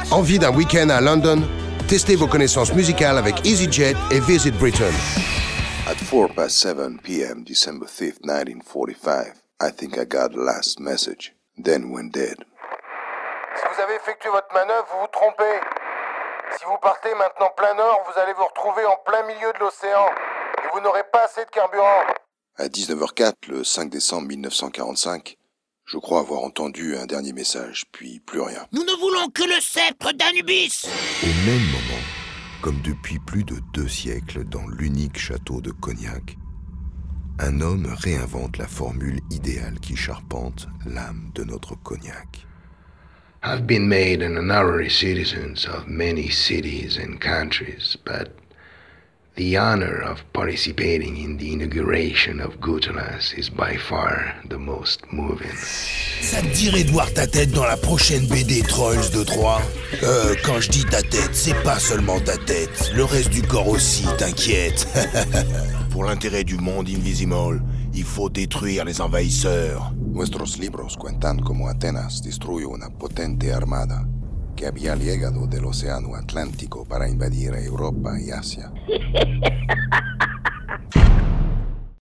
Envie d'un week-end à London? Testez vos connaissances musicales avec EasyJet et Visit Britain. At 7 p.m. December 5th, 1945, I think I got the last message, then went dead. Si vous avez effectué votre manœuvre, vous vous trompez. Si vous partez maintenant plein nord, vous allez vous retrouver en plein milieu de l'océan et vous n'aurez pas assez de carburant. À 19h04, le 5 décembre 1945, je crois avoir entendu un dernier message, puis plus rien. Nous ne voulons que le sceptre d'Anubis. Au même moment, comme depuis plus de 2 siècles dans l'unique château de Cognac, un homme réinvente la formule idéale qui charpente l'âme de notre Cognac. I've been made an honorary citizen of many cities and countries, but the honor of participating in the inauguration of Gutelas is by far the most moving. Ça te dirait de voir ta tête dans la prochaine BD Trolls de 3 ? Quand je dis ta tête, c'est pas seulement ta tête, le reste du corps aussi, t'inquiète. Pour l'intérêt du monde invisible, il faut détruire les envahisseurs. Nuestros libros cuentan como Atenas destruyó una potente armada que había llegado del Océano Atlántico para invadir Europa y Asia.